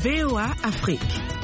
VOA Afrique.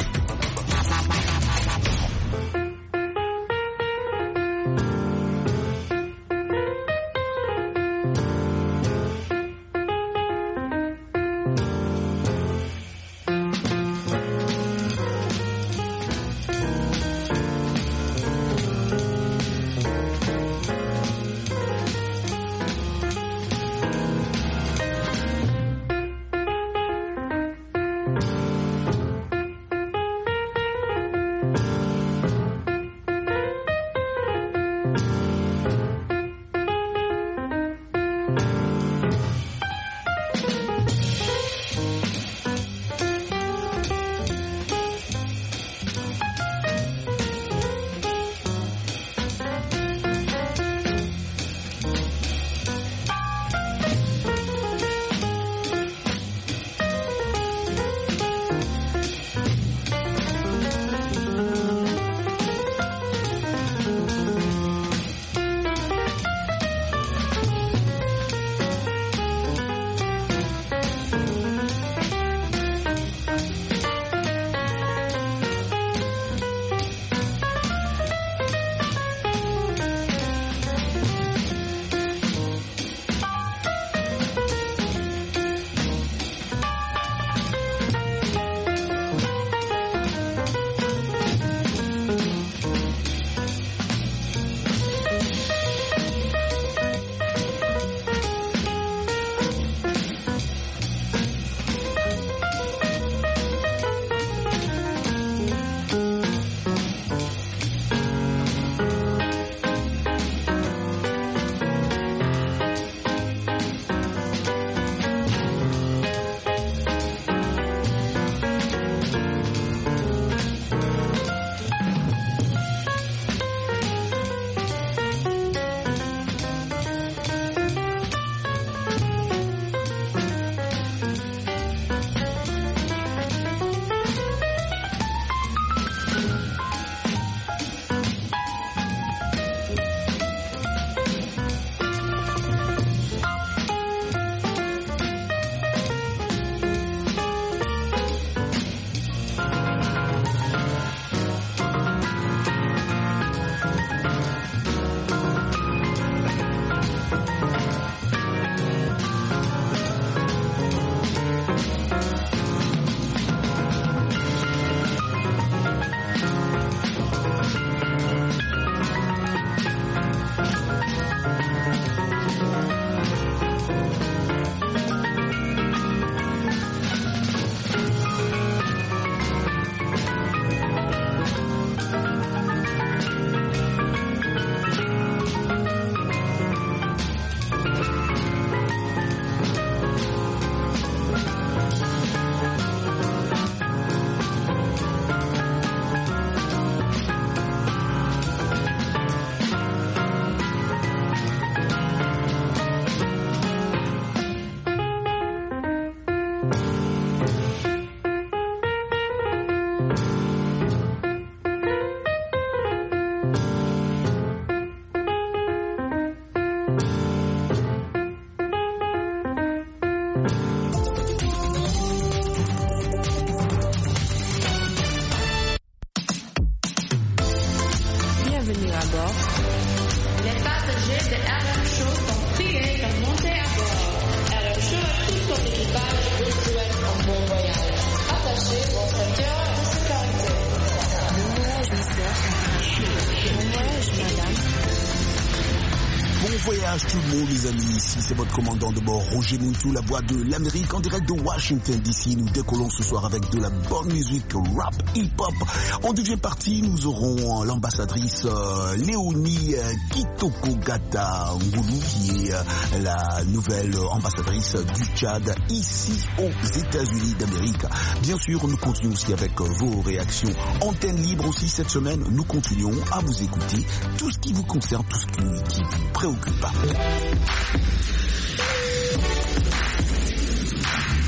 Tout le monde, les amis, ici c'est votre commandant de bord Roger Muntou, la voix de l'Amérique en direct de Washington DC. Nous décollons ce soir avec de la bonne musique rap, hip-hop. En deuxième partie, nous aurons l'ambassadrice Léonie Kitoko-Gata Ngoulou, qui est la nouvelle ambassadrice du Tchad ici aux États-Unis d'Amérique. Bien sûr, nous continuons aussi avec vos réactions. Antenne libre aussi cette semaine, nous continuons à vous écouter, tout ce qui vous concerne, tout ce qui vous préoccupe.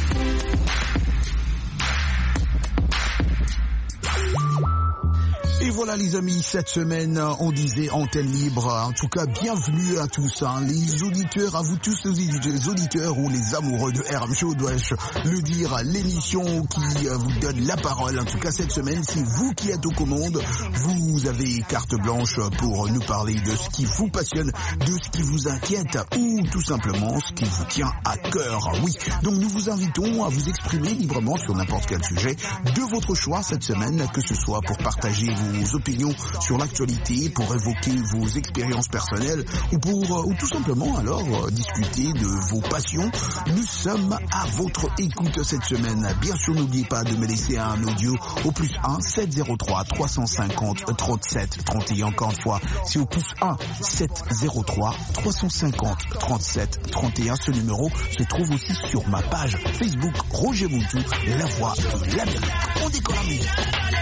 Et voilà les amis, cette semaine on disait antenne libre, en tout cas bienvenue à tous, hein, les auditeurs, à vous tous les auditeurs ou les amoureux de RM Show, dois-je le dire, l'émission qui vous donne la parole. En tout cas cette semaine c'est vous qui êtes aux commandes, vous avez carte blanche pour nous parler de ce qui vous passionne, de ce qui vous inquiète ou tout simplement ce qui vous tient à cœur. Oui, donc nous vous invitons à vous exprimer librement sur n'importe quel sujet de votre choix cette semaine, que ce soit pour partager vos opinions sur l'actualité, pour évoquer vos expériences personnelles ou tout simplement alors discuter de vos passions. Nous sommes à votre écoute cette semaine. Bien sûr, n'oubliez pas de me laisser un audio au plus 1 703 350 37 31. Encore une fois, c'est au plus 1 703 350 37 31. Ce numéro se trouve aussi sur ma page Facebook Roger Moutou, la voix de l'Amérique. On décolle la musique.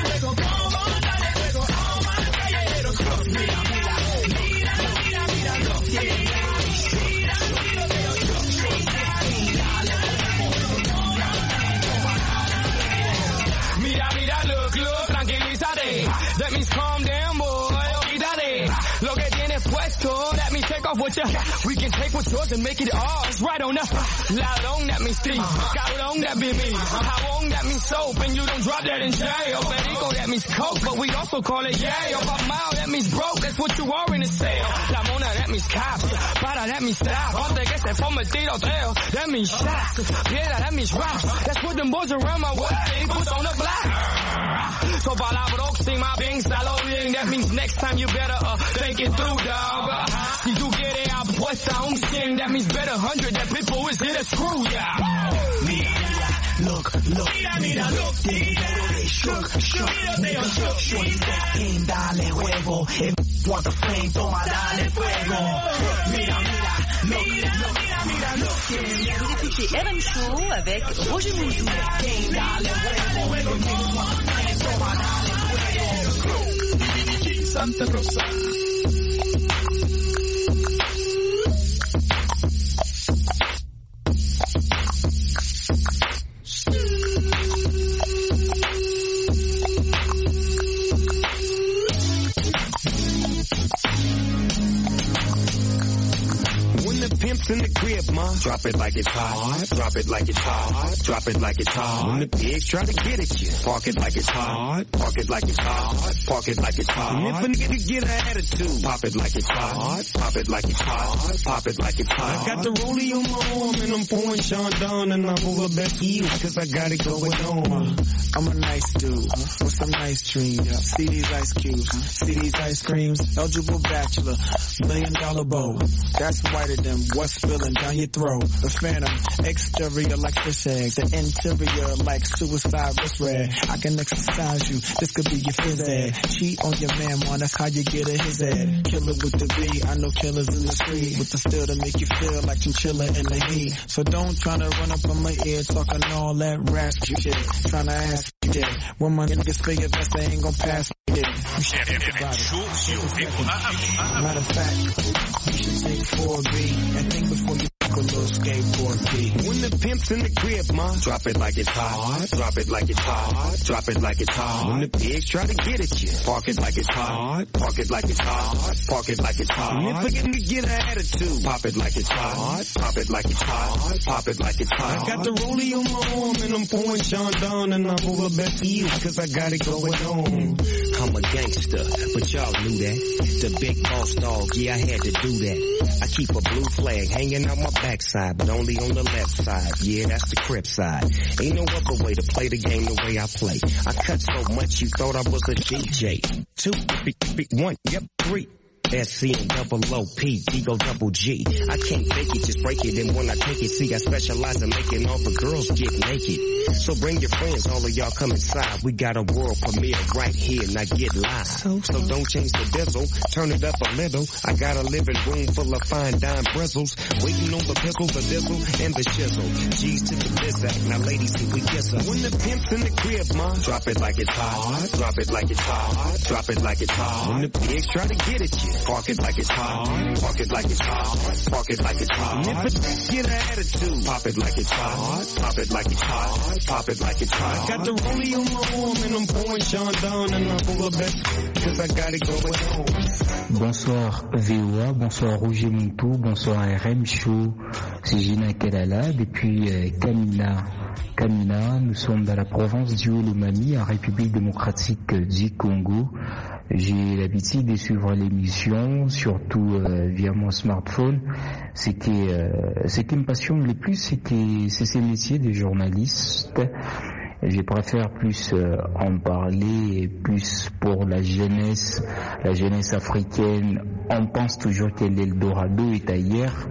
That means calm down, boy. Lo que tienes puesto, that means take off with you. We can take what's yours and make it ours. Right on up. Ladrón, that means thief. Cabrón, that be me. Jabón, that means soap, and you don't drop that in jail. Perico, that means coke, but we also call it Yale. Mile, that means broke, that's what you are in the sale. La mona, that means cop. Para, that means stop. Once que se forma el tiroteo, that means shots. Piedra, that means rocks. That's what them boys around my way puts on the block. So palabroxima, piénsalo bien. That means next time you better think it through, dog. Si tú quieres apuesta un 100, that means bet 100 that people is here to screw ya. Mira, look, mira, look, shook, dale juego, want the flame, toma, dale fuego. Mira, look. Vous écoutez RM Show avec Roger Moutou. Dale fuego, toma, dale fuego. Santa Rosa. Pimps in the crib, ma. Drop it like it's hot. Drop it like it's hot. Drop it like it's hot. When the pigs try to get at you, park it like it's hot. Park it like it's hot. Park it like it's hot. And if a nigga get an attitude, pop it like it's hot. Pop it like it's hot. Pop it like it's hot. I got the rollie on my arm and I'm pouring Sean Don and I'm over back to you cause I got it going on. I'm a nice dude with some nice dreams. See these ice cubes, see these ice creams. Eligible bachelor, $1 million bowl. That's whiter than what's spilling down your throat. The phantom, exterior like fish eggs, the interior like suicide wrist red. I can exercise you, this could be your phys ed. Cheat on your man, man, that's how you get a his head. Killer with the B, I know killers in the street with the steel to make you feel like chinchilla in the heat. So don't try to run up on my ear talking all that raspy shit. Trying to ask you shit. When my niggas feel your best, they ain't gon' pass me. You should think about it. Matter of fact, you should take 4B and think before you a little skateboard beat. When the pimp's in the crib, ma, drop it like it's hot. Drop it like it's hot. Drop it like it's hot. When the pigs try to get at you, park it like it's hot. Park it like it's hot. Park it like it's hot. And if a nigga get an attitude, pop it like it's hot. Pop it like it's hot. Pop it like it's hot. I got the rollie on my arm and I'm pouring Sean Don and I'm over back to you cause I got it going on. I'm a gangster, but y'all knew that. The big boss dog, yeah, I had to do that. I keep a blue flag hanging on my backside, but only on the left side. Yeah, that's the Crip side. Ain't no other way to play the game the way I play. I cut so much you thought I was a DJ. 2, 1, yep, 3. S-C-double-O-P, D-O-double-G. I can't fake it, just break it. And when I take it, see, I specialize in making all the girls get naked. So bring your friends, all of y'all come inside. We got a world premiere right here, now get live. So don't change the diesel, turn it up a little. I got a living room full of fine dime bristles. Waiting on the pickle, the dizzle, and the shizzle. G's to the bizac, now ladies, see we kiss her. When the pimp's in the crib, ma, drop it like it's hot. Drop it like it's hot. Drop it like it's hot. When the pigs try to get at you, Park it like it's hot. Park it like it's hot. Park it like it's hot. And if it get an attitude, pop it like it's hot. Pop it like it's hot. Pop it like it's hot. Got the rollie on my arm and I'm pouring Sean down and I'm full of it cause I got it going on. Bonsoir VOA, bonsoir Roger Muntu, bonsoir RM Show, c'est Gina Kelala depuis Kamina, nous sommes dans la province du Haut-Lomami, en République démocratique du Congo. J'ai l'habitude de suivre l'émission, surtout via mon smartphone. Ce qui me passionne le plus, c'est ce métier de journaliste. Je préfère plus en parler, plus pour la jeunesse africaine. On pense toujours que l'Eldorado est ailleurs.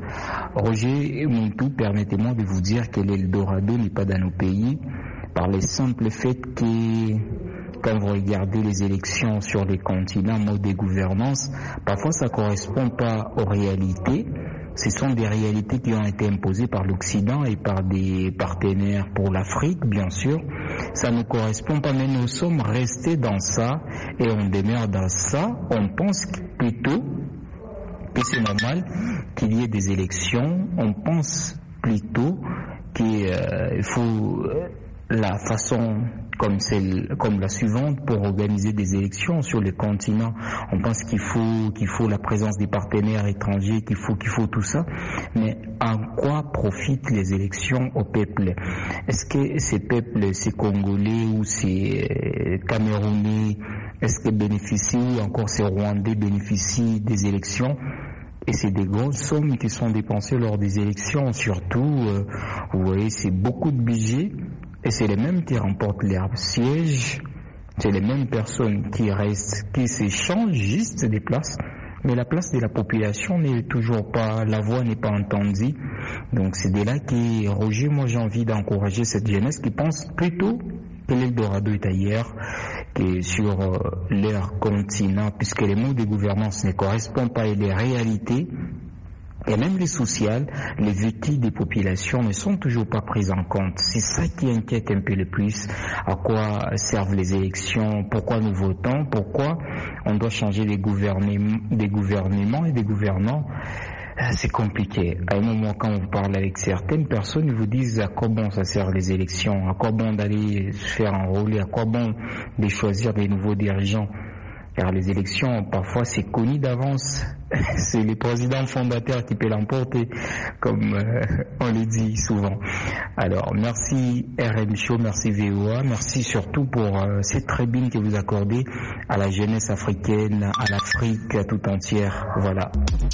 Roger Muntu, permettez-moi de vous dire que l'Eldorado n'est pas dans nos pays, par le simple fait que quand vous regardez les élections sur les continents, mode de gouvernance, parfois ça ne correspond pas aux réalités. Ce sont des réalités qui ont été imposées par l'Occident et par des partenaires pour l'Afrique, bien sûr. Ça ne correspond pas, mais nous sommes restés dans ça et on demeure dans ça. On pense plutôt que c'est normal qu'il y ait des élections. On pense plutôt qu'il faut la façon comme la suivante pour organiser des élections sur le continent. On pense qu'il faut la présence des partenaires étrangers, qu'il faut tout ça. Mais en quoi profitent les élections au peuple? Est-ce que ces peuples, ces Congolais ou ces Camerounais, est-ce qu'ils bénéficient ou encore ces Rwandais bénéficient des élections? Et c'est des grosses sommes qui sont dépensées lors des élections, surtout, vous voyez, c'est beaucoup de budget. Et c'est les mêmes qui remportent leurs sièges, c'est les mêmes personnes qui restent, qui s'échangent juste des places, mais la place de la population n'est toujours pas, la voix n'est pas entendue. Donc c'est de là que, Roger, moi j'ai envie d'encourager cette jeunesse qui pense plutôt que l'Eldorado est ailleurs que sur leur continent, puisque les mots de gouvernance ne correspondent pas et les réalités. Et même les sociales, les vécus des populations ne sont toujours pas prises en compte. C'est ça qui inquiète un peu le plus. À quoi servent les élections? Pourquoi nous votons? Pourquoi on doit changer des gouvernements et des gouvernants? C'est compliqué. À un moment, quand on parle avec certaines personnes, ils vous disent à quoi bon ça sert les élections? À quoi bon d'aller se faire enrôler? À quoi bon de choisir des nouveaux dirigeants? Car les élections, parfois, c'est connu d'avance. C'est le président fondateur qui peut l'emporter, comme on le dit souvent. Alors, merci RM Show, merci VOA, merci surtout pour cette tribune que vous accordez à la jeunesse africaine, à l'Afrique tout entière. Voilà.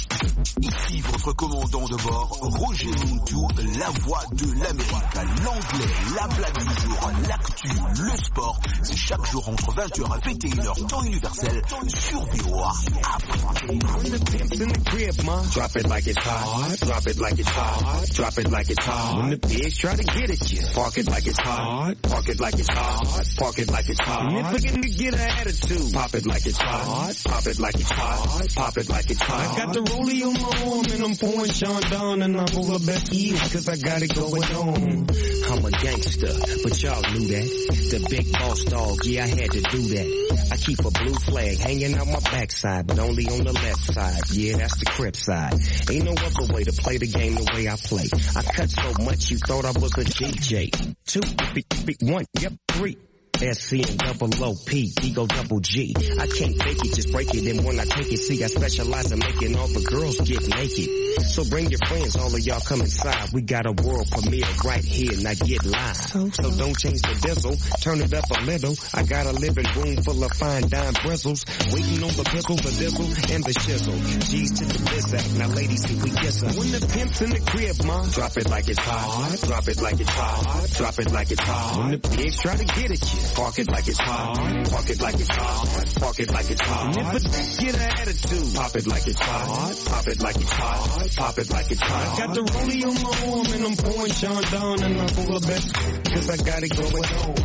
Ici votre commandant de bord, Roger Muntu, la voix de l'Amérique, l'anglais, la blague du jour, l'actu, le sport. C'est chaque jour entre 20h et 21h, temps universel, sur VOA Afrique. Pimps in the crib, ma. Drop it like it's hot. Drop it like it's hot. Drop it like it's hot. When the pigs try to get at you, park it like it's hot. Park it like it's hot. Park it like it's hot. And if again to get an attitude, pop it like it's hot. Pop it like it's hot. Pop it like it's hot. I got the rollie on my arm and I'm pouring Sean down and I'm full of best ease cause I got it going on. I'm a gangster, but y'all knew that. The big boss dog, yeah, I had to do that. I keep a blue flag hanging out my backside, but only on the left side. Yeah, that's the Crip side. Ain't no other way to play the game the way I play. I cut so much you thought I was a DJ. 2, 1, yep, 3. SC and double OP, ego double G. I can't fake it, just break it. And when I take it, see, I specialize in making all the girls get naked. So bring your friends, all of y'all come inside. We got a world premiere right here, now get live. So don't change the diesel, turn it up a little. I got a living room full of fine dime bristles. Waiting on the pizzle, the dizzle, and the shizzle. G's to the biz. Now ladies, see we kiss her. When the pimp's in the crib, ma, drop it like it's hot. Drop it like it's hot. Drop it like it's hot. When the pigs try to get at you, park it like it's hot. Park it like it's hot. Park it like it's hot. And if a get an attitude, pop it like it's hot. Pop it like it's hot. Pop it like it's hot. I got the rollie on my arm and I'm pouring Sean down and I'm full of best cause I got it going on.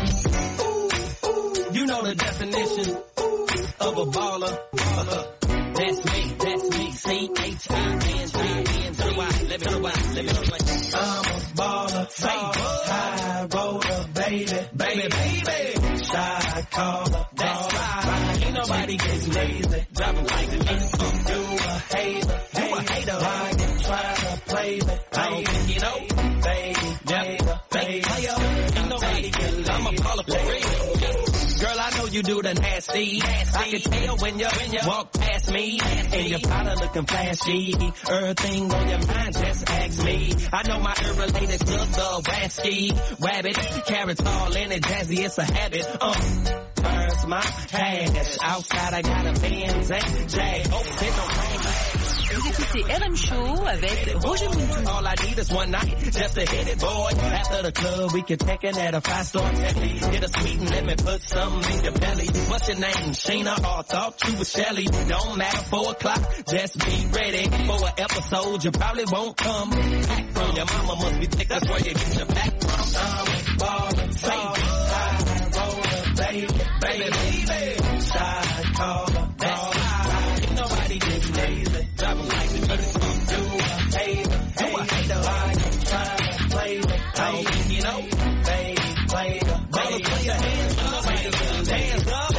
You know the definition of a baller. That's me, C-H-I-N-G-N-G. Let me know. I'm a baller, high roller, baby. baby. Shot caller, that's right. Ain't nobody gets lazy. Drop 'em like the beat. You a hater, you a hater. Why you tryna play me? Baby, you know, baby. Ain't nobody get lazy. I'm a caller for real. Girl, I know you do the nasty. I can tell when you walk past me. And your powder looking flashy. Everything on your mind, just ask me. I know my related to the Wasky. Rabbit, carrots all in it, jazzy, it's a habit. Where's my cash? Outside I got a Benz and Jag. Oh, it don't rain. Vous écoutez RM Show avec Roger Moutou. All I need is one night just to hit it, boy. After the club, we can take it at a 5-star telly. Get a sweet and let me put something in your belly. What's your name? Sheena, or thought you was Shelly. Don't matter, 4 o'clock, just be ready for an episode. You probably won't come back from. Your mama must be thick, that's where you get your back from. Ballin', side roller, baby. Side caller, that's right. Ain't nobody get lazy. Drop 'em like the dirty song. Do a hater, why you tryna play me? Baby, you know, baby. Baller, put your hands up, hands up.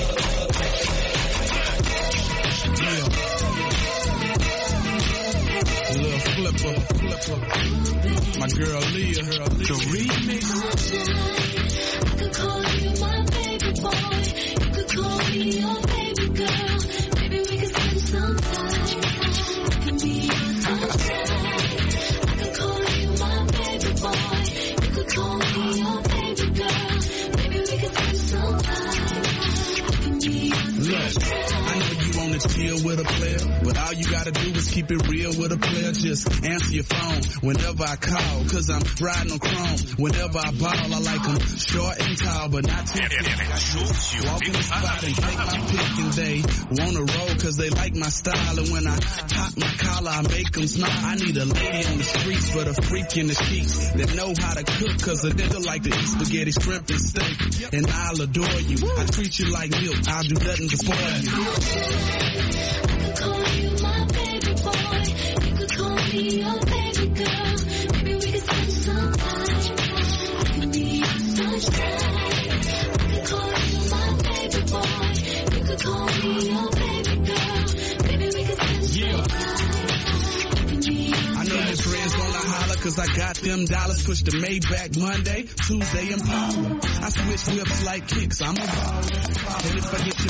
Little flipper. My girl Leah, the remix. I could call you my baby boy. You could call me your baby girl. Maybe we could spend some time. I can be your sunshine. I could call you my baby boy. You could call me your baby girl. Maybe we could spend some time. I can be your sunshine. I know you wanna chill with a player, but all you gotta do is keep it real with a player. Just answer your phone whenever I call, cause I'm riding on chrome. Whenever I ball, I like them short and tall, but not too thick. Walk in the spot and take my pick, and they wanna roll cause they like my style. And when I pop my collar, I make them smile. I need a lady on the streets, but a freak in the sheets that know how to cook, cause a nigga like to eat spaghetti, shrimp, and steak. And I'll adore you. I treat you like milk. I'll do nothing to spoil you. I could call you my baby boy. You could call me your baby girl. Maybe we could spend some time. I can be your sunshine. I could call you my baby boy. You could call me your baby girl. Maybe we could spend some time. I can be your I know your friends wanna holler cause I got them dollars. Push the Maybach Monday, Tuesday Impala. I switch whips like kicks, I'm a baller. And if I get you...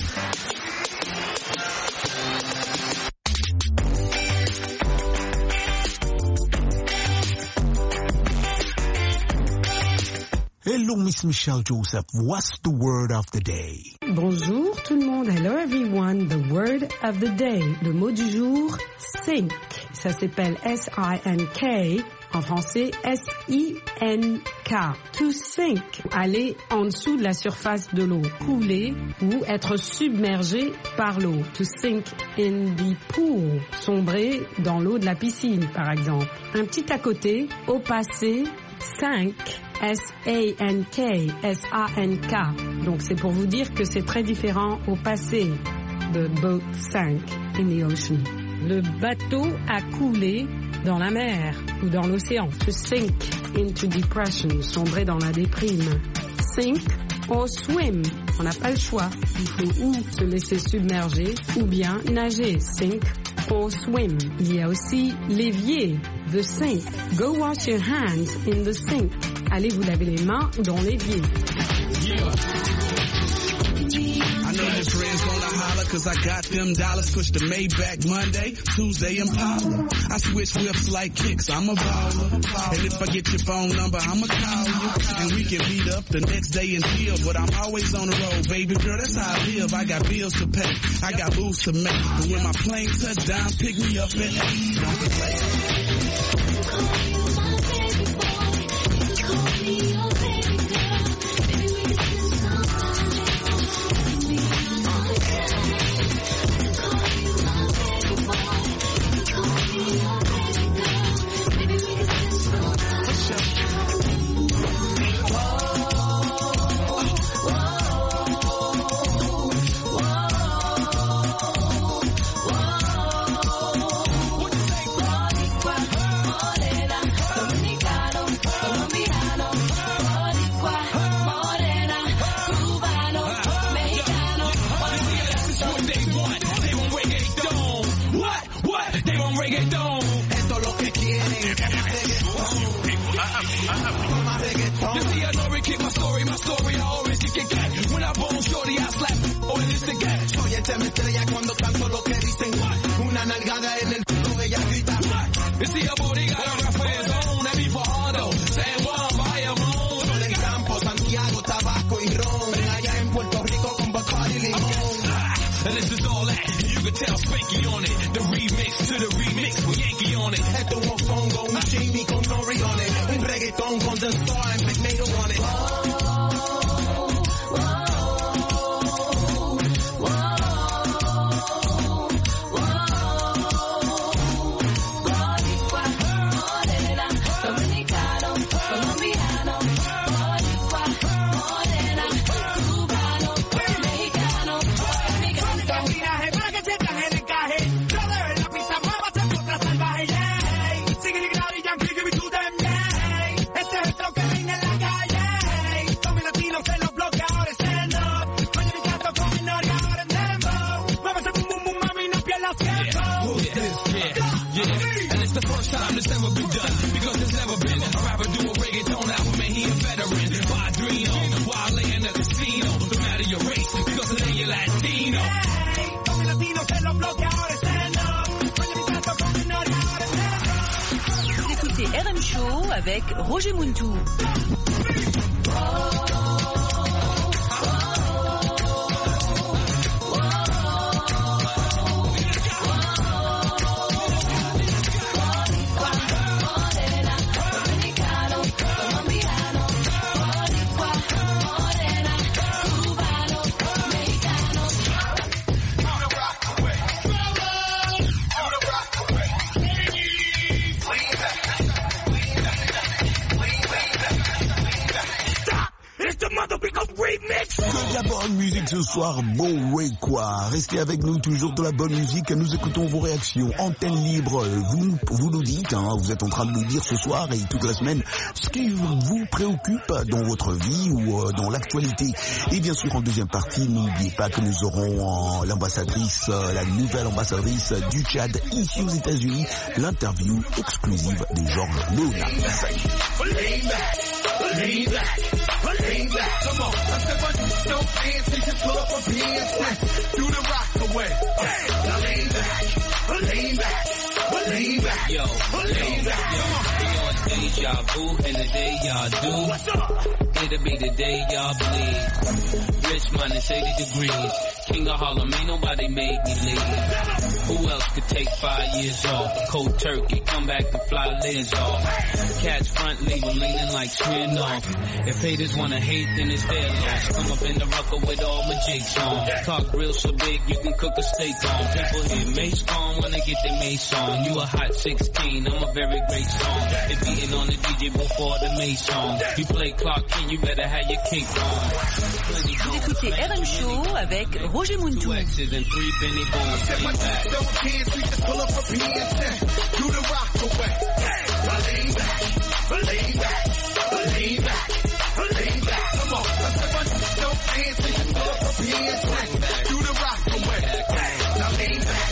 Hello, Miss Michelle Joseph. What's the word of the day? Bonjour tout le monde. Hello everyone. The word of the day. Le mot du jour, sink. Ça s'appelle S-I-N-K. En français, S-I-N-K. To sink. Aller en dessous de la surface de l'eau. Couler ou être submergé par l'eau. To sink in the pool. Sombrer dans l'eau de la piscine, par exemple. Un petit à côté, au passé, sank. S-A-N-K, S-A-N-K. Donc c'est pour vous dire que c'est très différent au passé. The boat sank in the ocean. Le bateau a coulé dans la mer ou dans l'océan. To sink into depression, sombrer dans la déprime. Sink or swim, on n'a pas le choix. Il faut ou se laisser submerger ou bien nager. Sink or swim. Il y a aussi l'évier, the sink. Go wash your hands in the sink. Allez vous laver les mains dans l'évier. I know your friends wanna holler cause I got them dollars. Push the Maybach Monday, Tuesday Impala. I switch whips like kicks, I'm a baller. And if I get your phone number, I'ma call you. And we can meet up the next day and chill. But I'm always on the road, baby girl, that's how I live. I got bills to pay, I got moves to make. But when my plane touch down, pick me up at 8. Don't be late. Call you my baby boy. You could call me your baby girl. Maybe we could spend some time. I can be your sunshine. I could call you my baby boy. You could call me your baby girl. Maybe we could spend some time. se me estrella cuando canto lo que dicen. Una nalgada en el culo, ella grita. You see a booty got a reference on every Fajardo. San Juan, Bayamón. Son del campo, Santiago, tabaco y ron. Allá en Puerto Rico con Bacardi y limón. And this is all that. You can tell Spanky on it. The remix to the remix with Yankee on it. Esto es un fongo, un Jimmy con Nori on it. Un reggaetón con The Star and Big Nato on it. Time that's never been done, because there's never been a rapper do a reggaeton album, and he a veteran. Padrino, while laying at the casino, no matter your race, because today you're Latino. Hey, con mi latino se lo bloquea, ahora stand up. Oye mi canto con mi Nori, ahora stand up. Vous écoutez RM Show avec Roger Muntou. Que de la bonne musique ce soir, bon way quoi. Restez avec nous, toujours de la bonne musique. Nous écoutons vos réactions. Antenne libre, vous nous dites, vous êtes en train de nous dire ce soir et toute la semaine ce qui vous préoccupe dans votre vie ou dans l'actualité. Et bien sûr, en deuxième partie, n'oubliez pas que nous aurons l'ambassadrice, la nouvelle ambassadrice du Tchad ici aux États-Unis, l'interview exclusive de Georges Luna. Lean back, come on. I said, but no fancy, just pull up a pants and do the rock away. Now lean back. Yo, lean back. Come on. Deja vu, and the day y'all do. What's up? It'll be the day y'all bleed. Rich minus 80 degrees. King of Harlem, ain't nobody made me leave. Who else could take 5 years off? Cold turkey, come back and fly lids off. Catch front, leave them leaning like Smirnoff. If haters wanna hate, then it's their loss. Come up in the rucker with all my jigs on. Talk real so big, you can cook a steak on. People hear Mace on when they get their Mace on. You a hot 16, I'm a very great song. They beating on the DJ before the Mace song. You play Clark King, you better have your cake on. Vous écoutez RM Show avec Roger Muntou. Don't dance, we just pull up a pants and do the rock away. Now lean back. Come on, I said, but don't dance, we just pull up a pants and do the rock away. Now lean back.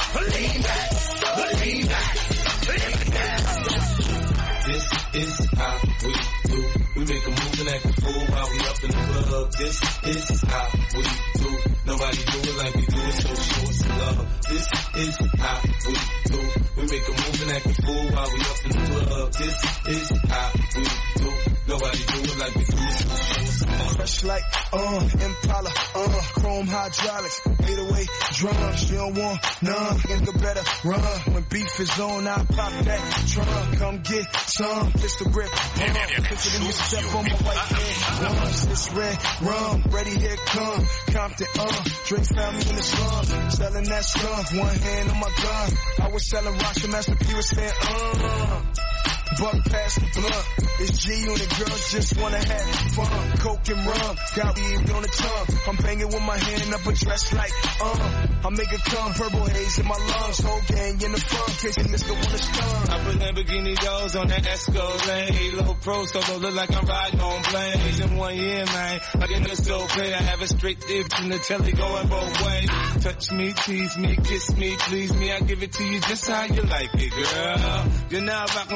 This is how we do. We make a move and act a fool while we up in the club. This is how we do. Nobody do it like we do it, so show us some love. This is how we do. We make a move and act a fool while we up in the club. This is how we do. Nobody do it like we do it, so show us some love. Fresh like, Impala, chrome hydraulics, 808 drums, you don't want none, nigga better run. When beef is on, I pop that trunk, come get some, pistol grip, picture them step on my white head, once it's red rum, ready here come, Compton, drinks found me in the slums, selling that skunk, one hand on my gun, I was selling rocks and Master P was saying, buck past the blunt. It's G and the girls just wanna have fun. Coke and rum, got weed on the tongue. I'm banging with my hand up a dress like, I make it come, purple haze in my lungs. Whole gang in the front, case this nigga wanna stun. I put Lamborghini doors on that Escalade. Low pro, so don't look like I'm riding on planes. In 1 year, man, I get this so pay. I have a straight dip in the telly going both ways. Touch me, tease me, kiss me, please me. I give it to you just how you like it, girl. You're now rocking with the best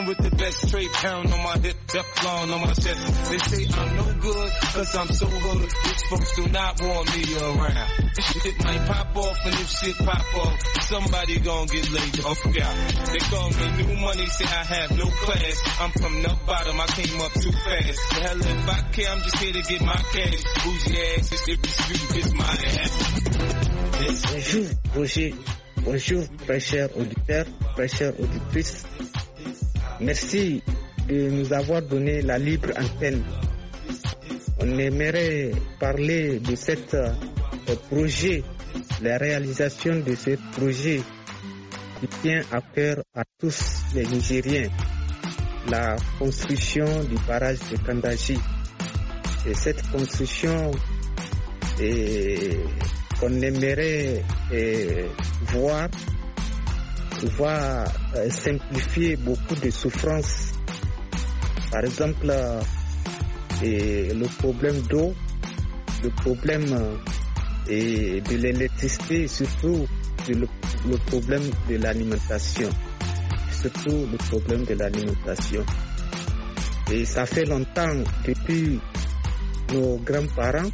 ashtray pound on my hip, Teflon on my chest. They say I'm no good, cause I'm so hood. Rich folks do not want me around. This shit might pop off, and if shit pop off, somebody gon' get laid off. Yeah. They call me new money, say I have no class. I'm from the bottom, I came up too fast. The hell if I care, I'm just here to get my cash. Bougie ass, it's every street, it's my ass. Bonjour Roger, bonjour très chers auditeurs, très chères auditrices. Merci de nous avoir donné la libre antenne. On aimerait parler de ce projet, la réalisation de ce projet qui tient à cœur à tous les Nigériens, la construction du barrage de Kandaji. Et cette construction qu'on aimerait voir va simplifier beaucoup de souffrances. Par exemple, le problème d'eau, le problème de l'électricité, surtout le problème de l'alimentation. Surtout le problème de l'alimentation. Et ça fait longtemps depuis nos grands-parents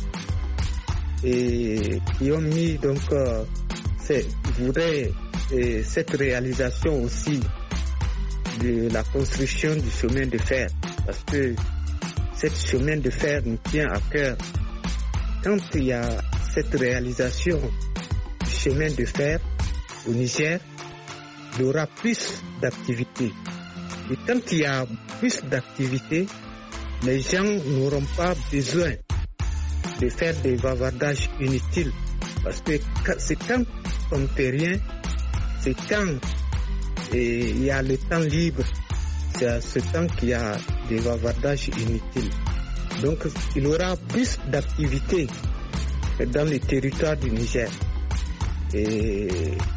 et qui ont mis donc voudraient cette réalisation aussi de la construction du chemin de fer, parce que ce chemin de fer nous tient à cœur. Quand il y a cette réalisation du chemin de fer au Niger, il y aura plus d'activités. Et quand il y a plus d'activités, les gens n'auront pas besoin de faire des bavardages inutiles. Parce que c'est quand on ne fait rien, c'est quand il y a le temps libre, c'est à ce temps qu'il y a des bavardages inutiles. Donc il y aura plus d'activités dans les territoires du Niger. Et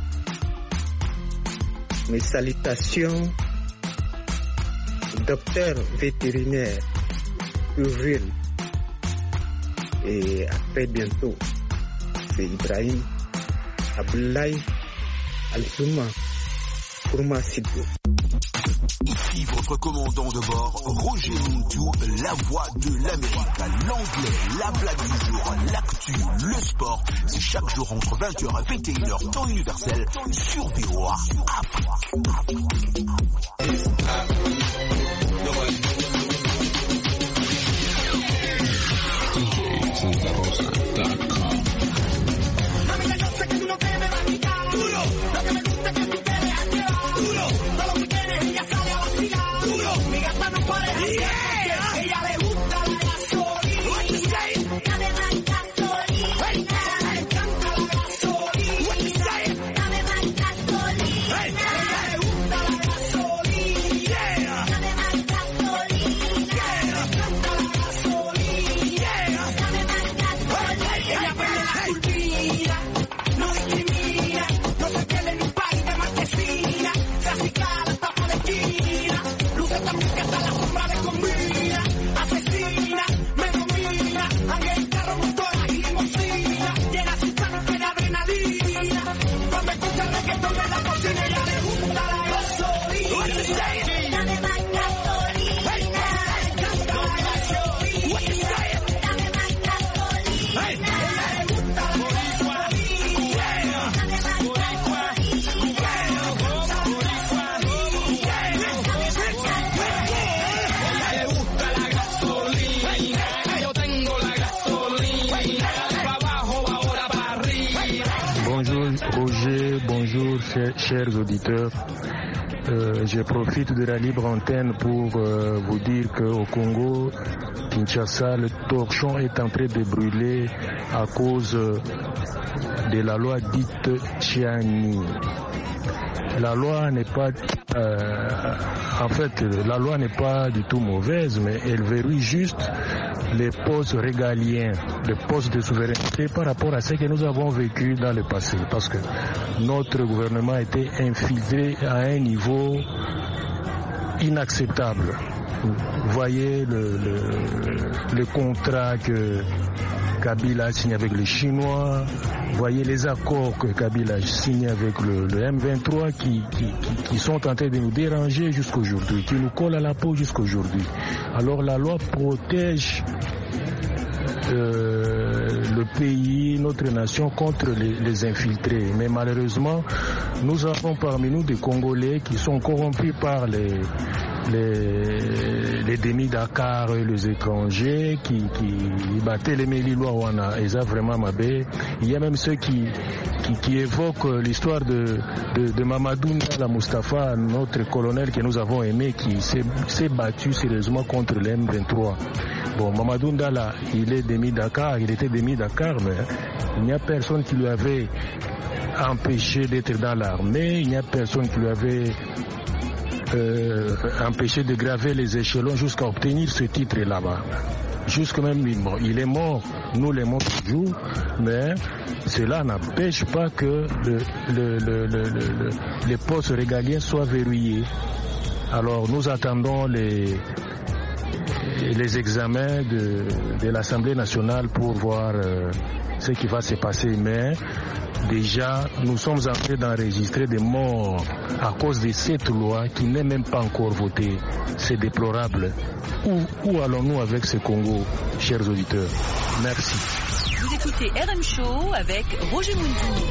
mes salutations, docteur vétérinaire Urville. Et à très bientôt. C'est Ibrahim Abdoulaye Al-Souma Kourma Sidou. Ici votre commandant de bord, Roger Muntou, la voix de l'Amérique. L'anglais, la blague du jour, l'actu, le sport. C'est chaque jour entre 20h et 21h, temps universel, sur VOA Afrique. Chers auditeurs, je profite de la libre antenne pour vous dire qu'au Congo, Kinshasa, le torchon est en train de brûler à cause de la loi dite Chiani. La loi n'est pas, la loi n'est pas du tout mauvaise, mais elle verrouille juste les postes régaliens, les postes de souveraineté par rapport à ce que nous avons vécu dans le passé. Parce que notre gouvernement a été infiltré à un niveau inacceptable. Vous voyez le contrat que Kabila a signé avec les Chinois. Voyez les accords que Kabila a signés avec le M23 qui sont en train de nous déranger jusqu'aujourd'hui, qui nous collent à la peau jusqu'aujourd'hui. Alors la loi protège le pays, notre nation contre les infiltrés. Mais malheureusement, nous avons parmi nous des Congolais qui sont corrompus par les demi-Dakar, les étrangers qui battaient les Mélilois Wana, et ça vraiment mabé. Il y a même ceux qui évoquent l'histoire de Mamadou Ndala Mustafa, notre colonel que nous avons aimé, qui s'est battu sérieusement contre le M23. Bon, Mamadou Ndala, il était demi-Dakar, mais il n'y a personne qui lui avait empêché d'être dans l'armée, il n'y a personne qui lui avait empêché de graver les échelons jusqu'à obtenir ce titre là-bas. Jusque même il est mort, nous l'aimons toujours, mais cela n'empêche pas que les postes régaliens soient verrouillés. Alors nous attendons les examens de l'Assemblée nationale pour voir ce qui va se passer, mais déjà nous sommes en train d'enregistrer des morts à cause de cette loi qui n'est même pas encore votée. C'est déplorable. Où allons-nous avec ce Congo, chers auditeurs? Merci. Vous écoutez RM Show avec Roger Muntou.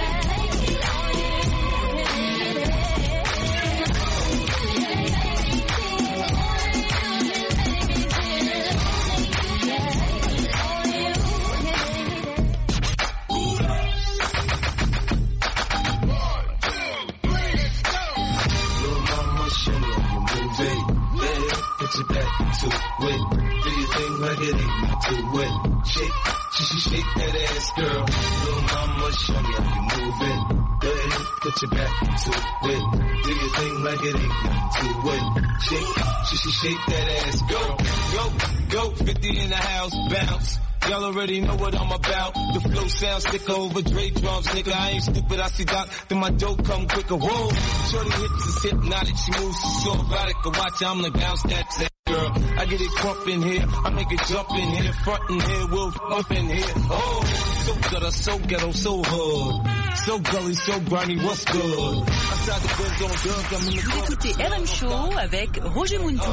Put your back to it. Do your thing like it ain't to it. Shake that ass, girl. Little mama, show me how you moving. Go ahead, put your back to it. Do your thing like it ain't to it. Shake that ass, go. 50 in the house, bounce. Y'all already know what I'm about. The flow sounds thicker over Dre drums, nigga. I ain't stupid, I see Doc, then my dough come quicker. Whoa, shorty hips is hypnotic, she moves, she's so erotic. Watch, I'm like bounce that girl. I get it crump in here, I make it jump in here, front in here, we'll up in here. Oh, so gutter, so ghetto, so hood, so gully, so grimy, what's good? Outside the Benz on guns, I'm in the club. Vous écoutez RM Show avec Roger Muntou.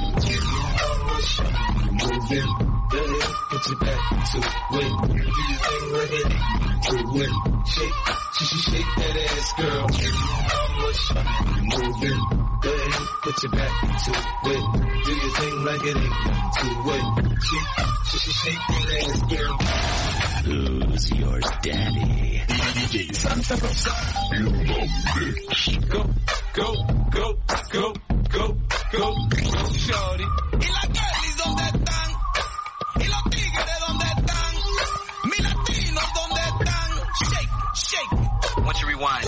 Put your back to it. Do your thing like it ain't to it. Shake that ass, girl. I'm moving. Go ahead, put your back to it. Do your thing like it ain't to it. Shake that ass, girl. Who's your daddy? DJ Santa Rosa. Go, shorty. Y la Kelly's donde están. Y los tigres donde están. Mi latinos donde están. Shake. Once you rewind.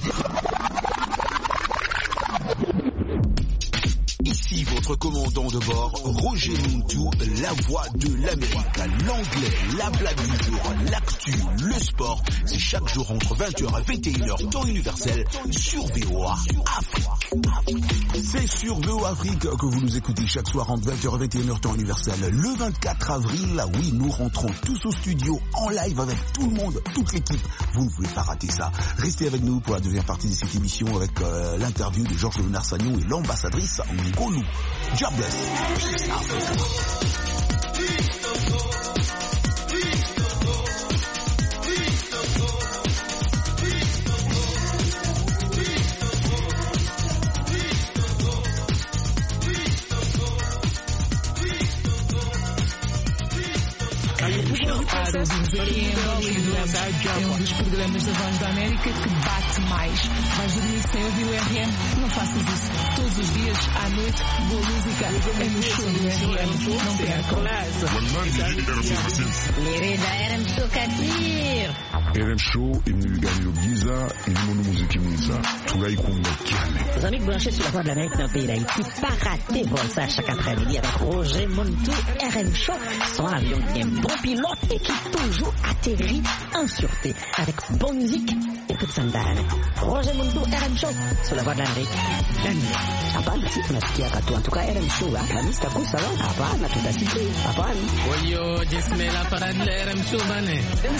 Ici votre commandant de bord, Roger Muntou, la voix de l'Amérique, l'anglais, la blague du jour, l'actu, le sport. C'est chaque jour entre 20h et 21h, temps universel, sur VOA Afrique. C'est sur VOA Afrique que vous nous écoutez chaque soir entre 20h et 21h, temps universel. Le 24 avril, oui, nous rentrons tous au studio, en live avec tout le monde, toute l'équipe. Vous ne pouvez pas rater ça. Restez avec nous pour la deuxième partie de cette émission avec l'interview de Georges Léonard Sagnon et l'ambassadrice Ngolou. God bless. Peace out. É um dos programas da Voz da América que bate mais. Vais dormir sem ouvir o RM? Não faças isso. Todos os dias, à noite, boa música é no show do RM. Não percam. Querida RM Sucatir. RM Show ibiganiro byiza irimo n'umuziki mwiza turayikunda cyane. Les amis branchés sur la voie de l'Amérique dans le pays d'Haïti, pas rater voir ça chaque après-midi avec Roger Montou, RM Show, son avion bien bon pilote et qui toujours atterrit en sûreté avec bonne musique et toute sandale. Roger Montou, RM Show, sur la voie de l'Amérique. Hapana, si tunasikia katu. En tout cas, RM Show, Mr. Kusa, hapana, tutasikia, hapana. Walio jismela para RM Show bane.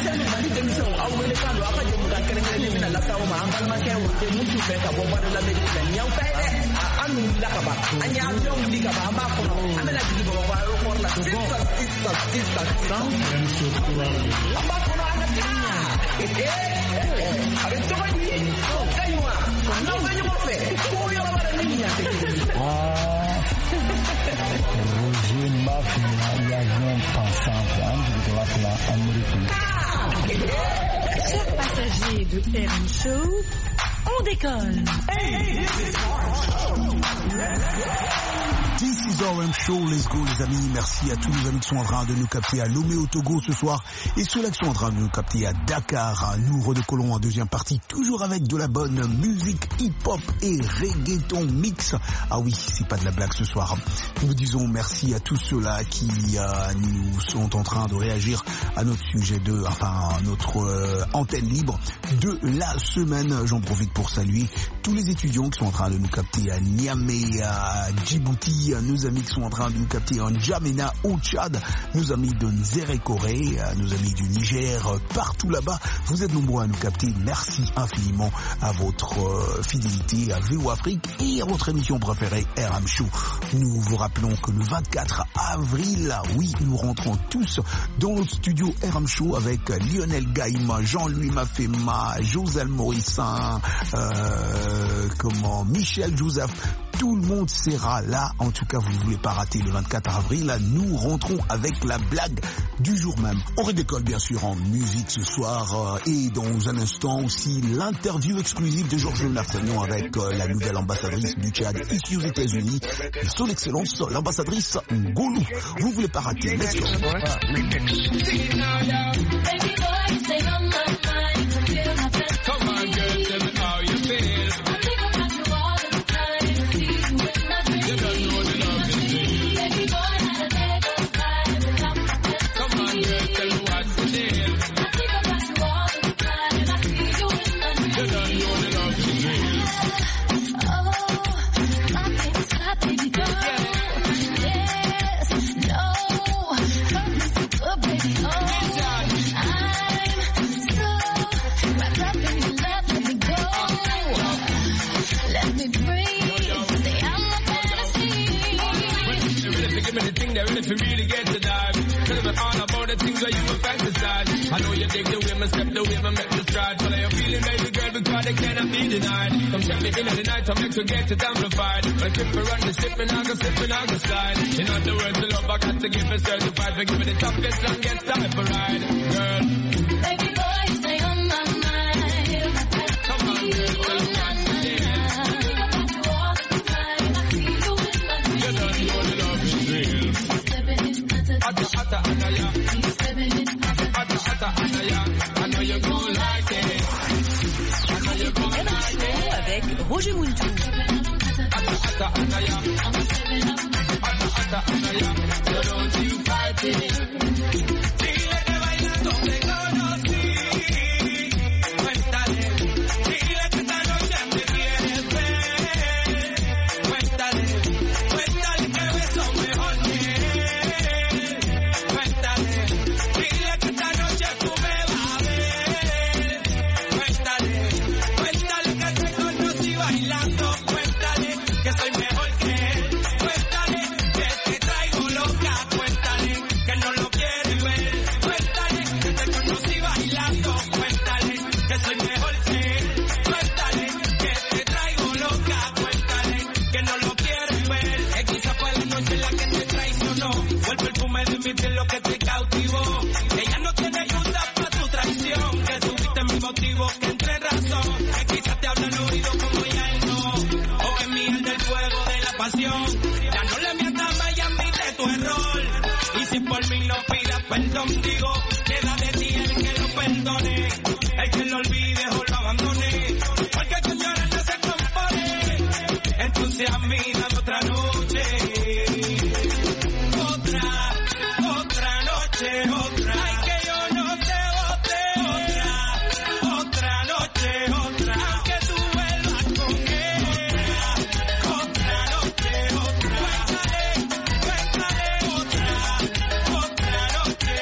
Roger Mafia, l'avion pensant de la américaine. Chers passagers de RM Show, on décolle. This is RM Show, let's go les amis, merci à tous les amis qui sont en train de nous capter à Lomé au Togo ce soir et ceux-là qui sont en train de nous capter à Dakar. Nous redécollons en deuxième partie, toujours avec de la bonne musique hip-hop et reggaeton mix. Ah oui, c'est pas de la blague ce soir. Nous disons merci à tous ceux-là qui nous sont en train de réagir à notre sujet à notre antenne libre de la semaine. J'en profite pour saluer tous les étudiants qui sont en train de nous capter à Niamey, à Djibouti, nos amis qui sont en train de nous capter en N'Djamena au Tchad, nos amis de Nzéré Corée, nos amis du Niger, partout là-bas. Vous êtes nombreux à nous capter. Merci infiniment à votre fidélité à VO Afrique et à votre émission préférée RM Show. Nous vous rappelons que le 24 avril, oui, nous rentrons tous dans le studio RM Show avec Lionel Gaïma, Jean-Louis Mafema, Josel Morissin, Michel Joseph. Tout le monde sera là. En tout cas, vous ne voulez pas rater le 24 avril. Là, nous rentrons avec la blague du jour même. On redécolle bien sûr en musique ce soir et dans un instant aussi l'interview exclusive de Georges Lafrenion avec la nouvelle ambassadrice du Tchad ici aux États-Unis, son excellence l'ambassadrice Ngolou. Vous ne voulez pas rater. Let's go. Come on, girl, tell me how you feel. You don't know the love is real. Come on, girl, tell me what's the deal. You don't know the love is real. Oh, my baby, stop, baby, go. Yes, no, promise to go, baby, oh. If you really get to dive, tell me all about the things that you will fantasize. I know you dig the way my step, the way my make the stride. Follow your feeling, baby girl, because they cannot be denied. Come check me in at the night, I make you get it amplified. When I trip around the sipping, I go slipping, I go slide. In other words, the love I got to give is certified. For giving the toughest, longest type of ride, girl. Baby boy, you stay on my mind. Come on, girl, tell me what's the deal. You don't know the love is real. Atta, anaya. Atta, anaya. I know you gon' like it. I know you gon' like it. Avec Roger Montou. Atta, anaya. Atta, anaya. So don't you fight it. Dile que bailando te conocí. Cuéntale. Dile que esta noche me quieres ver. Cuéntale. Cuéntale que beso mejor que él. Cuéntale. Dile que esta noche tú me vas a ver. Cuéntale. Cuéntale que te conocí bailando. Cuéntale que soy mejor que él. Cuéntale que te traigo loca. Cuéntale que no lo quieres ver. Cuéntale que te conocí bailando. Cuéntale que soy mejor que él. Cuéntale que te traigo loca. Cuéntale que no lo quieres ver. Quizá fue la noche en la que te traicionó. Fue el perfume de mi piel lo que te cautivó. Ella no tiene ayuda para tu traición. Que tuviste mi motivo, que entre razón. Que quizás te habla al oído como ya él no. O que miel del fuego de la pasión. Ya no le mientas más y admite tu error. Y si por mí no pidas perdón, digo, queda de ti el que lo perdone. el que lo olvide o lo abandone, porque con llorar no se compone. Entonces a mí dame otra noche, otra noche, otra. Ay, que yo no te bote, otra noche, otra. Aunque tú vuelvas con él, otra noche, otra. Cuéntale, otra noche,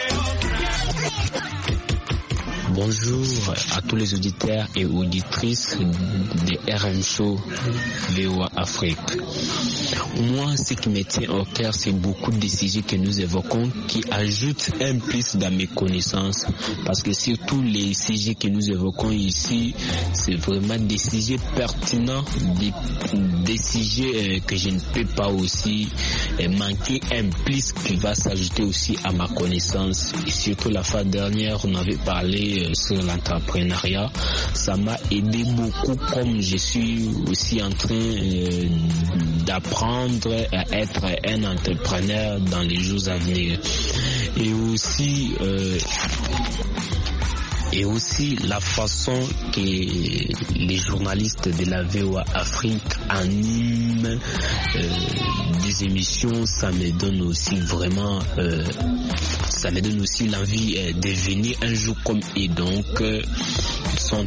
otra. Bonjour à tous les auditeurs et auditrices de RM Show VOA Afrique. Moi, ce qui me tient au cœur, c'est beaucoup de sujets que nous évoquons qui ajoutent un plus dans mes connaissances. Parce que surtout les sujets que nous évoquons ici, c'est vraiment des sujets pertinents, des sujets que je ne peux pas aussi manquer, un plus qui va s'ajouter aussi à ma connaissance. Et surtout la fois dernière, on avait parlé sur l'entrepreneuriat. Ça m'a aidé beaucoup, comme je suis aussi en train d'apprendre à être un entrepreneur dans les jours à venir. Et aussi la façon que les journalistes de la VOA Afrique animent des émissions, ça me donne aussi vraiment ça me donne aussi l'envie de venir un jour comme eux. Donc ils sont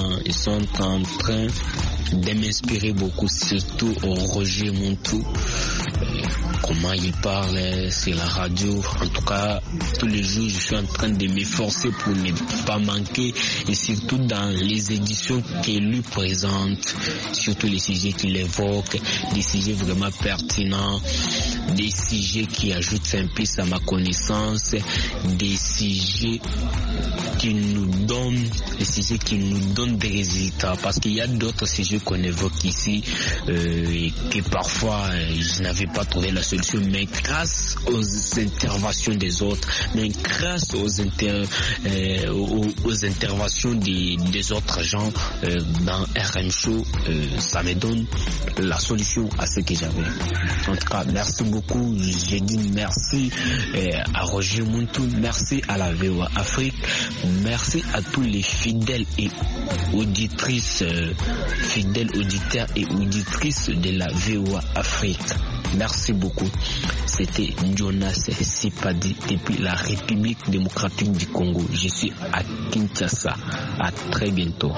en train de m'inspirer beaucoup, surtout Roger Montou, comment il parle sur la radio. En tout cas, tous les jours, je suis en train de m'efforcer pour ne pas manquer, et surtout dans les éditions qu'il lui présente, surtout les sujets qu'il évoque, des sujets vraiment pertinents, des sujets qui ajoutent un plus à ma connaissance, des sujets qui nous donnent des résultats, parce qu'il y a d'autres sujets qu'on évoque ici et que parfois je n'avais pas trouvé la solution, mais grâce aux interventions des autres, mais grâce aux interventions des autres gens dans RM Show, ça me donne la solution à ce que j'avais. En tout cas, merci beaucoup. J'ai dit merci à Roger Montou, merci à la VOA Afrique, merci à tous les fidèles et auditrices, fidèles auditeurs et auditrices de la VOA Afrique. Merci beaucoup. C'était Jonas Sipadi depuis la République démocratique du Congo. Je suis à Kinshasa. À très bientôt.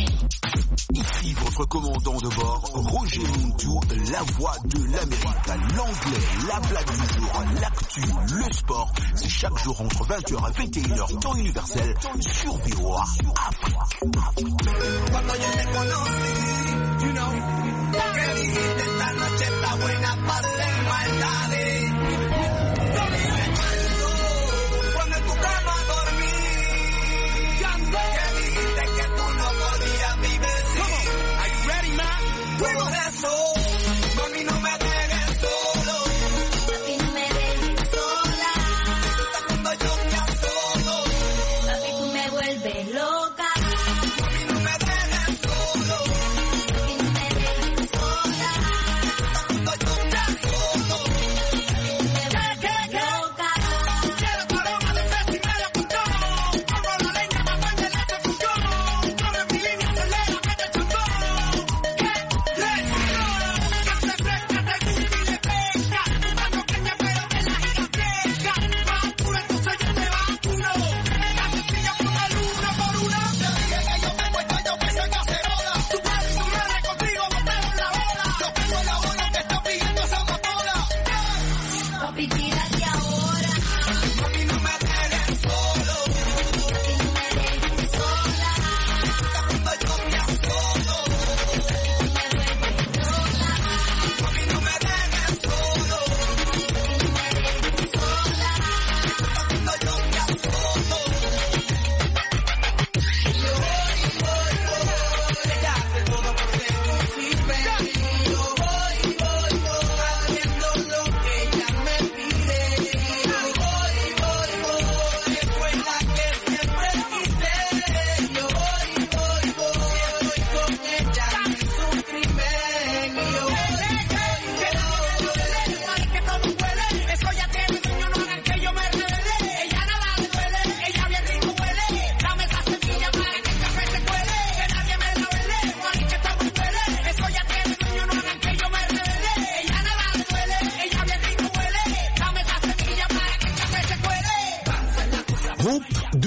Ici votre commandant de bord, Roger Montou, la voix de l'Amérique. L'anglais, la blague du jour, l'actu, le sport. C'est chaque jour entre 20h et 21h, temps universel, sur VOA Afrique. Cuando yo te conocí, you know, que dijiste esta noche está buena para hacer maldades. Yo me recuerdo cuando en tu cama dormí, que dijiste que tú no podías vivir sin. Are you ready, man? Por eso, mami, no me dejes solo. Papi, no me dejes sola. Cuando yo te asolo, papi, tú me vuelves loca.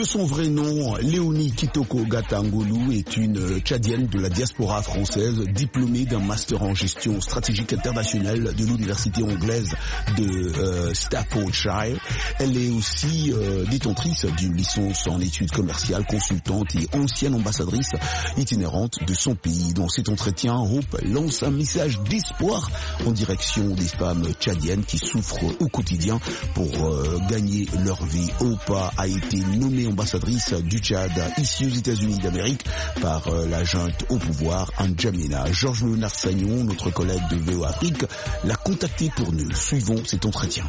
son vrai nom, Léonie Kitoko Gatangolu est une Tchadienne de la diaspora française, diplômée d'un master en gestion stratégique internationale de l'université anglaise de Staffordshire. Elle est aussi détentrice d'une licence en études commerciales, consultante et ancienne ambassadrice itinérante de son pays. Dans cet entretien, Hope lance un message d'espoir en direction des femmes tchadiennes qui souffrent au quotidien pour gagner leur vie. Hope a été nommée ambassadrice du Tchad ici aux États-Unis d'Amérique par la junte au pouvoir N'Djamena. Georges Léonard Sagnon, notre collègue de VOA Afrique, l'a contacté pour nous. Suivons cet entretien.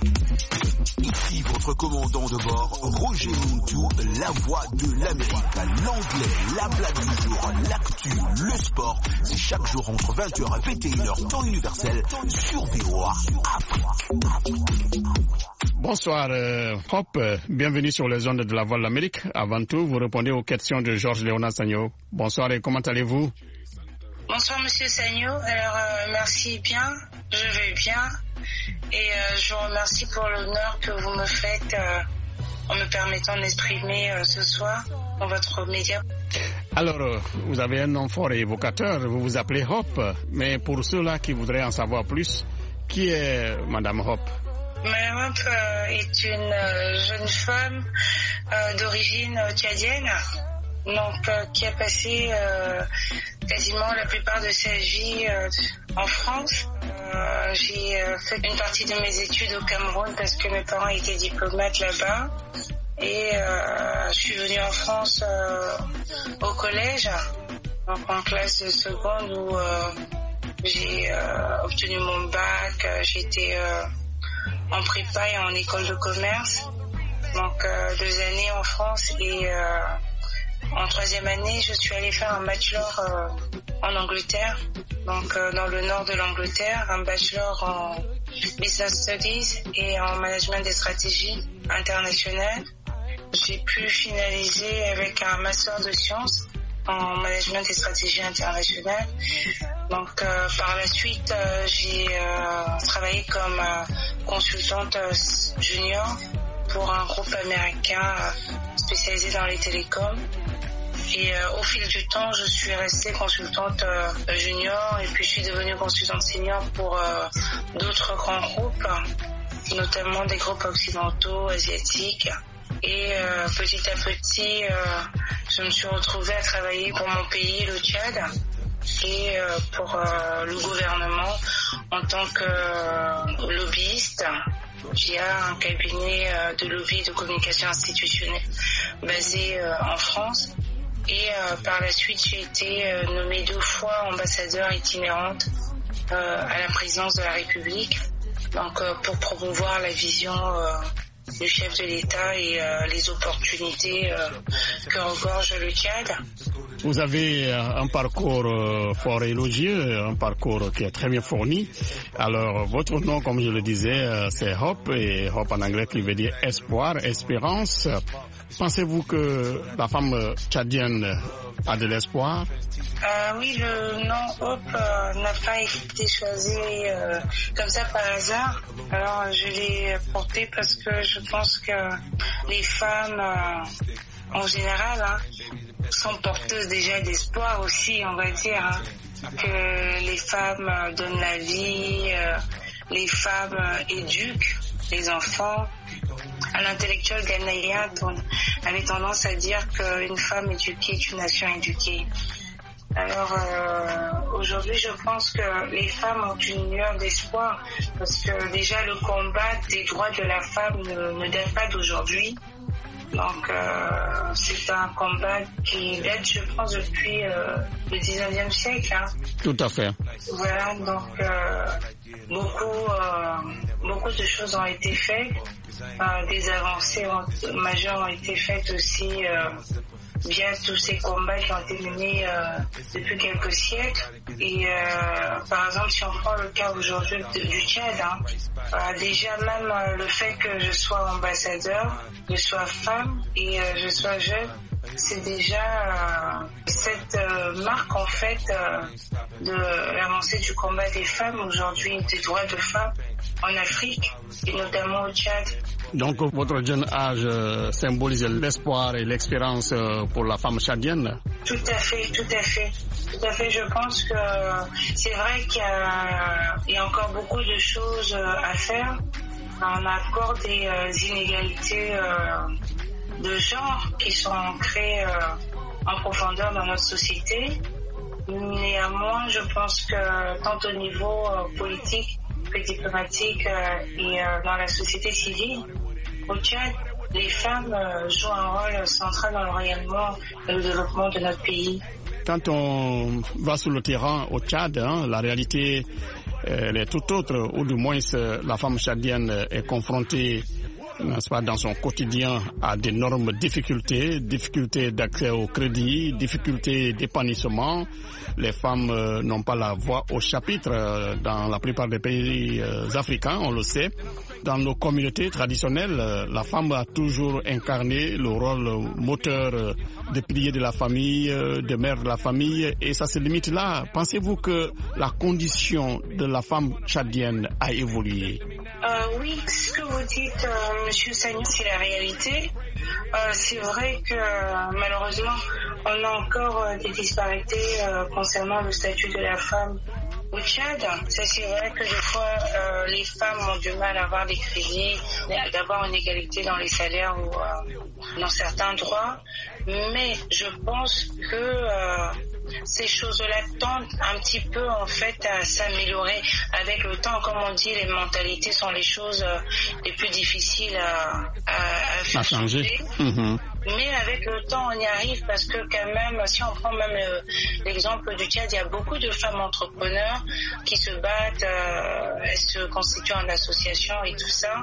Ici votre commandant de bord, Roger Montou, la voix de l'Amérique. L'anglais, la blague du jour, l'actu, le sport, c'est chaque jour entre 20h et 21h, temps universel, sur VOA Afrique. Bonsoir, Hop. Bienvenue sur les ondes de la Voix de l'Amérique. Avant tout, vous répondez aux questions de Georges Léonard Sagnon. Bonsoir et comment allez-vous? Bonsoir, monsieur Sagnon. Alors, merci bien, je vais bien. Et je vous remercie pour l'honneur que vous me faites en me permettant de m'exprimer ce soir dans votre média. Alors, vous avez un nom fort et évocateur, vous vous appelez Hop. Mais pour ceux-là qui voudraient en savoir plus, qui est Madame Hop? Madame Hop est une jeune femme d'origine tchadienne, donc qui a passé quasiment la plupart de sa vie en France. J'ai fait une partie de mes études au Cameroun parce que mes parents étaient diplomates là-bas. Et je suis venue en France au collège, donc en classe de seconde où j'ai obtenu mon bac. J'étais en prépa et en école de commerce, donc 2 années en France et en 3e année je suis allée faire un bachelor en Angleterre, donc dans le nord de l'Angleterre, un bachelor en business studies et en management des stratégies internationales. J'ai pu finaliser avec un master de sciences en management des stratégies internationales. Donc par la suite, j'ai travaillé comme consultante junior pour un groupe américain spécialisé dans les télécoms. Et au fil du temps, je suis restée consultante junior et puis je suis devenue consultante senior pour d'autres grands groupes, notamment des groupes occidentaux, asiatiques. Et petit à petit, je me suis retrouvée à travailler pour mon pays, le Tchad, et pour le gouvernement en tant que lobbyiste via un cabinet de lobby de communication institutionnelle basé en France. Et par la suite, j'ai été nommée 2 fois ambassadeur itinérante à la présidence de la République, donc pour promouvoir la vision du chef de l'État et les opportunités que regorge le Tchad. Vous avez un parcours fort élogieux, un parcours qui est très bien fourni. Alors, votre nom, comme je le disais, c'est Hope, et Hope en anglais qui veut dire espoir, espérance. Pensez-vous que la femme tchadienne a de l'espoir? Oui, le nom Hope n'a pas été choisi comme ça par hasard. Alors, je l'ai porté parce que je pense que les femmes, en général, sont porteuses déjà d'espoir aussi, on va dire, que les femmes donnent la vie, les femmes éduquent les enfants. Un intellectuel ghanéen avait tendance à dire qu'une femme éduquée est une nation éduquée. Alors aujourd'hui, je pense que les femmes ont une lueur d'espoir parce que déjà le combat des droits de la femme ne date pas d'aujourd'hui. Donc c'est un combat qui date, je pense, depuis le 19e siècle. Tout à fait. Voilà, donc beaucoup de choses ont été faites. Des avancées majeures ont été faites aussi via tous ces combats qui ont été menés depuis quelques siècles. Et par exemple, si on prend le cas aujourd'hui du Tchad, déjà même le fait que je sois ambassadeur, je sois femme et je sois jeune, c'est déjà cette marque en fait fait de l'avancée du combat des femmes aujourd'hui, des droits de femmes en Afrique et notamment au Tchad. Donc votre jeune âge symbolise l'espoir et l'expérience pour la femme tchadienne? Tout à fait. Je pense que c'est vrai qu'il y a encore beaucoup de choses à faire. On a encore des inégalités de genre qui sont ancrées en profondeur dans notre société. Néanmoins, je pense que tant au niveau politique que diplomatique et dans la société civile, au Tchad, les femmes jouent un rôle central dans le rayonnement et le développement de notre pays. Quand on va sur le terrain au Tchad, la réalité elle est tout autre, ou du moins la femme tchadienne est confrontée, n'est-ce pas, dans son quotidien à d'énormes difficultés d'accès au crédit, difficultés d'épanouissement. Les femmes n'ont pas la voix au chapitre dans la plupart des pays africains, on le sait. Dans nos communautés traditionnelles, la femme a toujours incarné le rôle moteur de pilier de la famille, de mère de la famille, et ça se limite là. Pensez-vous que la condition de la femme tchadienne a évolué? Oui, ce que vous dites, Monsieur Sagnou, c'est la réalité. C'est vrai que malheureusement, on a encore des disparités concernant le statut de la femme au Tchad. Ça, c'est vrai que des fois, les femmes ont du mal à avoir des crédits, d'avoir une égalité dans les salaires ou dans certains droits. Mais je pense que ces choses-là tendent un petit peu en fait à s'améliorer avec le temps. Comme on dit, les mentalités sont les choses les plus difficiles à faire changer. Mais avec le temps, on y arrive parce que quand même, si on prend même l'exemple du Tchad, il y a beaucoup de femmes entrepreneurs qui se battent, elles se constituent en association et tout ça,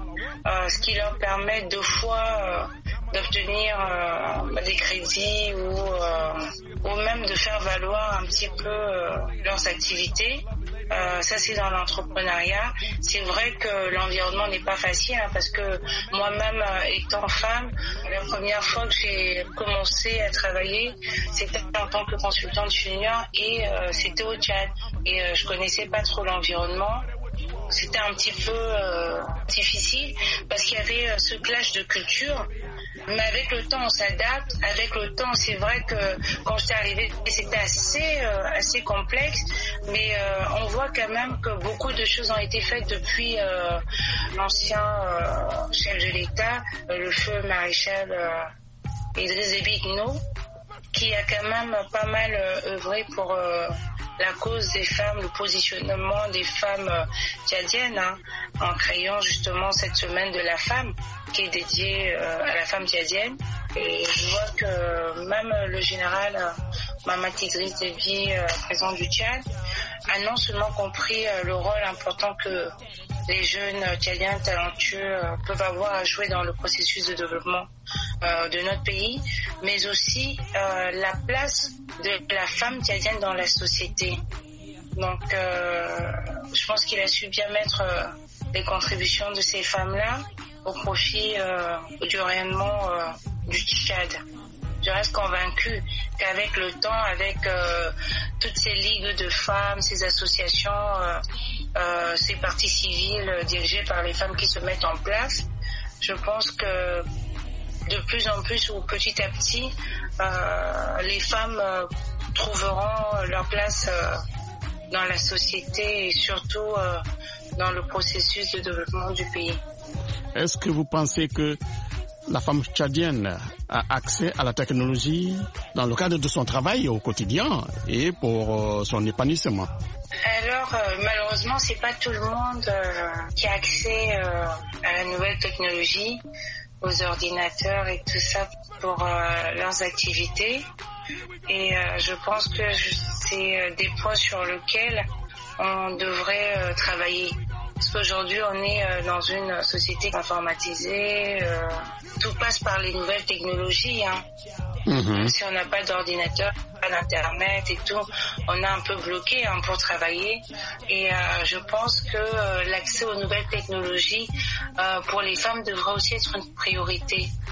ce qui leur permet deux fois d'obtenir des crédits ou même de faire valoir un petit peu leurs activités. Ça, c'est dans l'entrepreneuriat. C'est vrai que l'environnement n'est pas facile parce que moi-même, étant femme, la première fois que j'ai commencé à travailler, c'était en tant que consultante junior et c'était au Tchad. Et je connaissais pas trop l'environnement. C'était un petit peu difficile parce qu'il y avait ce clash de culture. Mais avec le temps, on s'adapte. Avec le temps, c'est vrai que quand j'étais arrivée, c'était assez complexe. Mais on voit quand même que beaucoup de choses ont été faites depuis l'ancien chef de l'État, le feu maréchal Idriss Déby Itno, qui a quand même pas mal œuvré pour la cause des femmes, le positionnement des femmes tchadiennes, en créant justement cette semaine de la femme qui est dédiée à la femme tchadienne. Et je vois que même le général Mahamat Idriss Déby, président du Tchad, a non seulement compris le rôle important que les jeunes tchadiens talentueux peuvent avoir à jouer dans le processus de développement de notre pays, mais aussi la place de la femme tchadienne dans la société. Donc, je pense qu'il a su bien mettre les contributions de ces femmes-là au profit du rayonnement du Tchad. Je reste convaincue qu'avec le temps, avec toutes ces ligues de femmes, ces associations, ces partis civils dirigés par les femmes qui se mettent en place, je pense que de plus en plus ou petit à petit, les femmes trouveront leur place dans la société et surtout dans le processus de développement du pays. Est-ce que vous pensez que la femme tchadienne a accès à la technologie dans le cadre de son travail au quotidien et pour son épanouissement? Alors, malheureusement, c'est pas tout le monde qui a accès à la nouvelle technologie, aux ordinateurs et tout ça pour leurs activités. Et je pense que c'est des points sur lesquels on devrait travailler. Parce qu'aujourd'hui, on est dans une société informatisée, tout passe par les nouvelles technologies. Si on n'a pas d'ordinateur, pas d'internet et tout, on est un peu bloqué pour travailler. Et je pense que l'accès aux nouvelles technologies pour les femmes devrait aussi être une priorité.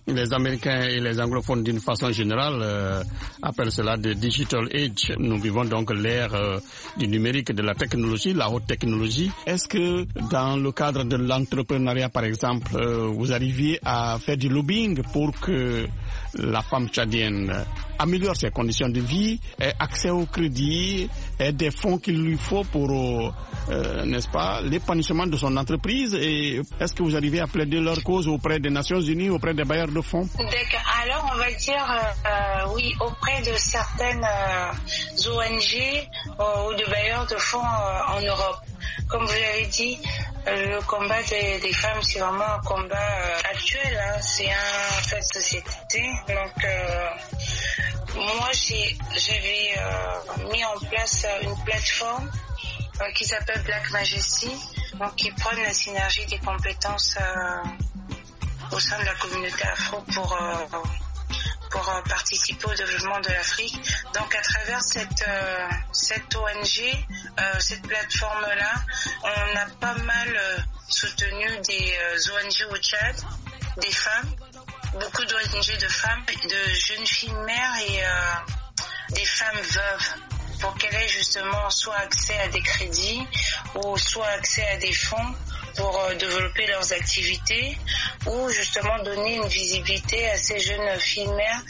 les Américains et les anglophones d'une façon générale appellent cela de digital age. Nous vivons donc l'ère du numérique, de la technologie, la haute technologie. Est-ce que dans le cadre de l'entrepreneuriat, par exemple, vous arriviez à faire du lobbying pour que la femme tchadienne améliore ses conditions de vie, ait accès au crédit, ait des fonds qu'il lui faut pour, n'est-ce pas, l'épanouissement de son entreprise? Et est-ce que vous arrivez à plaider leur cause auprès des Nations Unies, auprès des bailleurs de fonds? D'accord. Alors, on va dire oui, auprès de certaines ONG ou de bailleurs de fonds en Europe. Comme vous l'avez dit, le combat des femmes, c'est vraiment un combat actuel. Hein. C'est un fait de société. Donc, moi, j'avais mis en place une plateforme qui s'appelle Black Majesty, donc qui prône la synergie des compétences au sein de la communauté afro pour participer au développement de l'Afrique. Donc à travers cette ONG, cette plateforme-là, on a pas mal soutenu des ONG au Tchad, des femmes, beaucoup d'ONG de femmes, de jeunes filles mères et des femmes veuves, pour qu'elles aient justement soit accès à des crédits ou soit accès à des fonds pour développer leurs activités ou justement donner une visibilité à ces jeunes filles mères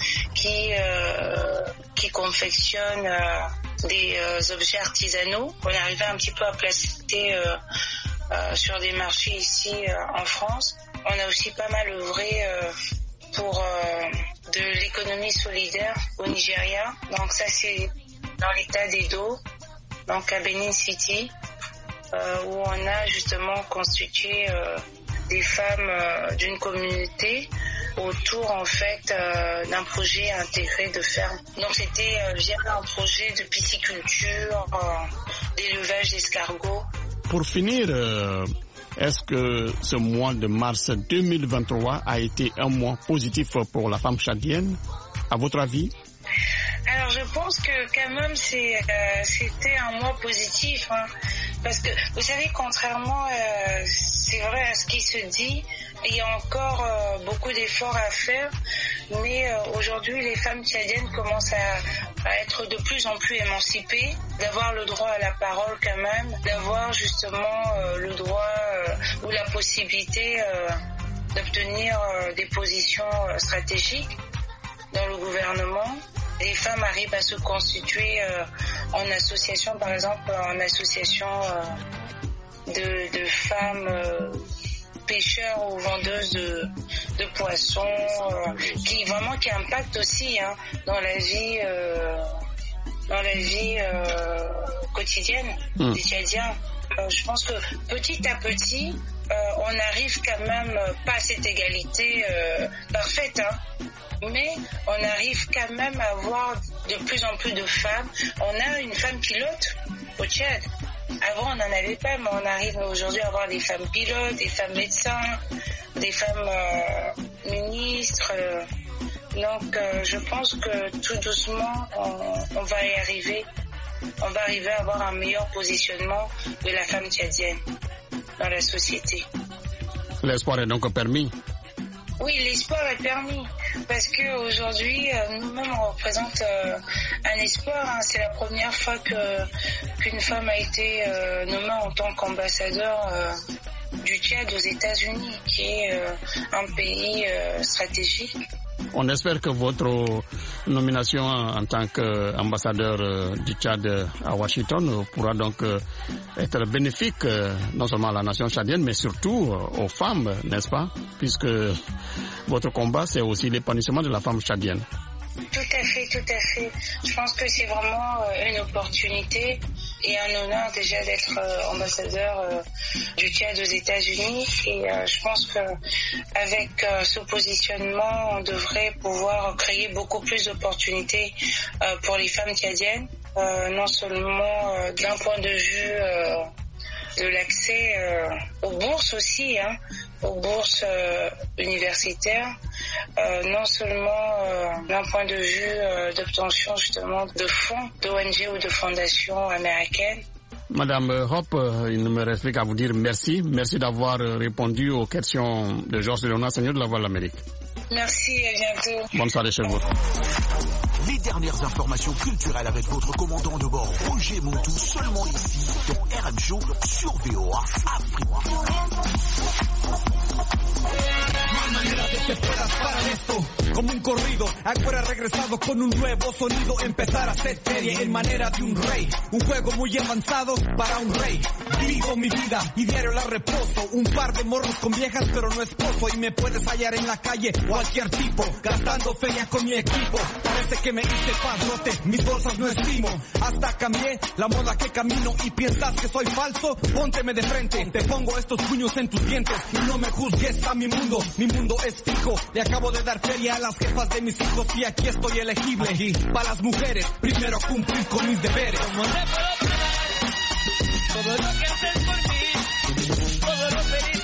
qui confectionnent des objets artisanaux. On arrivait un petit peu à placer sur des marchés ici en France. On a aussi pas mal œuvré pour de l'économie solidaire au Nigeria. Donc ça c'est dans l'état d'Edo, donc à Benin City, où on a justement constitué des femmes d'une communauté autour en fait d'un projet intégré de ferme. Donc c'était via un projet de pisciculture, d'élevage d'escargots. Pour finir, est-ce que ce mois de mars 2023 a été un mois positif pour la femme tchadienne, à votre avis? Alors je pense que quand même c'était un mois positif, hein, parce que vous savez, contrairement c'est vrai à ce qui se dit, il y a encore beaucoup d'efforts à faire, mais aujourd'hui les femmes tchadiennes commencent à être de plus en plus émancipées, d'avoir le droit à la parole quand même, d'avoir justement le droit ou la possibilité d'obtenir des positions stratégiques dans le gouvernement. Les femmes arrivent à se constituer en association, par exemple en association de femmes pêcheurs ou vendeuses de poissons, qui impactent aussi dans la vie quotidienne des Tchadiens. Je pense que petit à petit, on arrive quand même pas à cette égalité parfaite, mais on arrive quand même à avoir de plus en plus de femmes. On a une femme pilote au Tchad. Avant, on n'en avait pas, mais on arrive aujourd'hui à avoir des femmes pilotes, des femmes médecins, des femmes ministres. Donc, je pense que tout doucement, on va y arriver. On va arriver à avoir un meilleur positionnement de la femme tchadienne dans la société. L'espoir est donc permis? Oui, l'espoir est permis, parce qu'aujourd'hui, nous-mêmes, on représente un espoir. C'est la première fois qu'une femme a été nommée en tant qu'ambassadeur du Tchad aux États-Unis, qui est un pays stratégique. On espère que votre nomination en tant qu'ambassadeur du Tchad à Washington pourra donc être bénéfique non seulement à la nation tchadienne, mais surtout aux femmes, n'est-ce pas? Puisque votre combat, c'est aussi l'épanouissement de la femme tchadienne. Tout à fait, tout à fait. Je pense que c'est vraiment une opportunité et un honneur déjà d'être ambassadeur du Tchad aux États-Unis. Et je pense qu'avec ce positionnement, on devrait pouvoir créer beaucoup plus d'opportunités pour les femmes tchadiennes, non seulement d'un point de vue de l'accès aux bourses aussi, aux bourses universitaires, non seulement d'un point de vue d'obtention justement de fonds d'ONG ou de fondations américaines. Madame Hope, il ne me reste plus qu'à vous dire merci. Merci d'avoir répondu aux questions de Georges Léonard, Seigneur de la Voix de l'Amérique. Merci, à bientôt. Bonne soirée chez vous. Les dernières informations culturelles avec votre commandant de bord Roger Montou, seulement ici dans RM Show sur VOA Afrique. Que puedas parar esto como un corrido. Ahora regresado con un nuevo sonido. Empezar a hacer serie en manera de un rey. Un juego muy avanzado para un rey. Vivo mi vida y diario la reposo. Un par de morros con viejas pero no esposo. Y me puedes hallar en la calle cualquier tipo. Gastando feria con mi equipo. Parece que me hice padrote, mis bolsas no estimo. Hasta cambié la moda que camino. Y piensas que soy falso, pónteme de frente. Te pongo estos puños en tus dientes. Y no me juzgues a mi mundo es fijo. Le acabo de dar feria a las jefas de mis hijos. Y aquí estoy elegible. Aquí, para las mujeres, primero cumplir con mis deberes. Como te puedo pagar todo lo que haces por mí, todo lo feliz